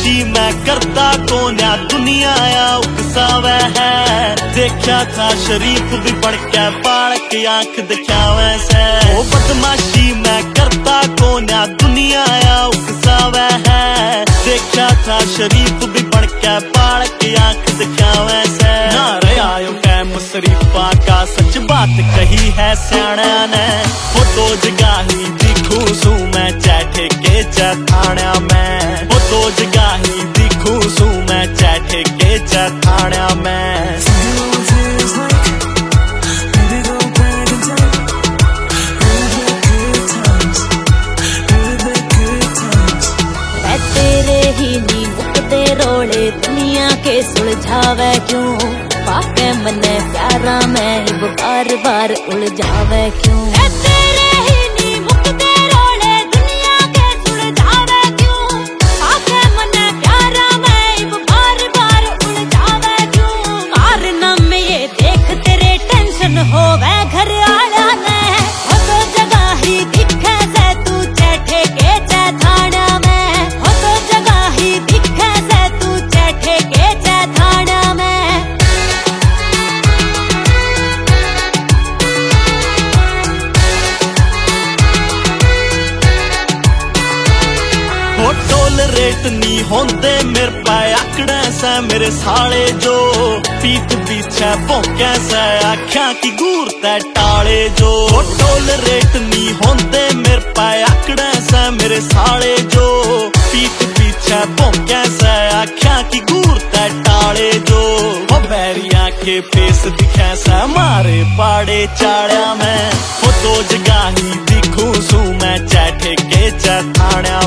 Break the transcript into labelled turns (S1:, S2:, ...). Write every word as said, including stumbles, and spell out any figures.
S1: बदमाशी मैं करता कोन्या दुनिया या उकसावे है। देखा था शरीफ भी बढ़ के बाल की आंख दिखावे से। ओ बदमाशी मैं करता कोन्या दुनिया या उकसावे है। देखा था शरीफ भी बढ़ के बाल की आंख दिखावे से। ना रहा यो टाइम शरीफा का सच बात कही है सियाणा ने। फोटो जगाही दिखू सू मैं चैठे के चैथाण्या में। फोटो जगाही दिखू सू मैं चैठे के चैथाण्या में।
S2: तेरे ही नी मुकदे रोले दुनिया के सुलझावे क्यों। पाके मने प्यारा मैं इब बार बार उलझावे क्यों। तेरे ही नी मुकदे रोले दुनिया के सुलझावे क्यों। पाके मने प्यारा मैं इब बार बार उलझावे क्यों। कारण में ये देख तेरे टेंशन होवे घर आया ने। हो तो जगह ही दिखे से तू चैठे के चैथाण्या में।
S1: रेट नी होंदे मेरे पाए आकड़े से मेरे साले जो। पीठ पीछे भौंके से आख्या की घूरते टाले जो। टोल रेट नी होंदे मेरे पाए आकड़े से मेरे साले जो। पीठ पीछे भौंके से आख्या की घूरते टाले जो। वो बैरिया के फेस दिखे से मारे पाड़े चाड़िया में। फोटो जगाही दिखू सू मैं चैठे के चैथाण्या